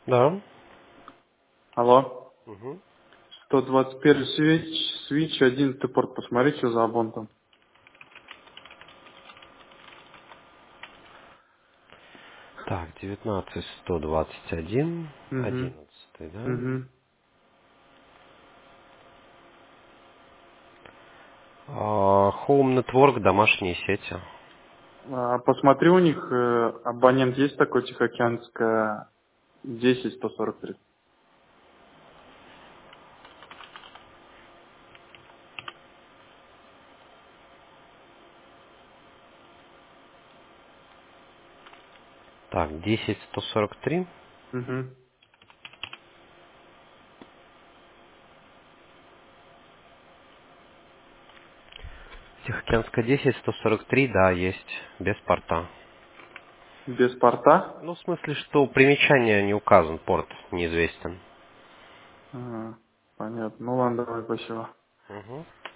Да. Алло. Мгм. 121 свич, 11 порт. Посмотри, что за обон там. Так, 19, 121, Угу. 11, да? Угу. Home Network, домашние сети. Посмотри, у них абонент есть такой, Тихоокеанская, 10-143. Так, 10, 143. Угу. Тихоокеанская 10, 143, да, есть, без порта. Без порта? Ну, в смысле, что примечание не указан, порт неизвестен. Понятно. Ну ладно, давай, спасибо. Мгм.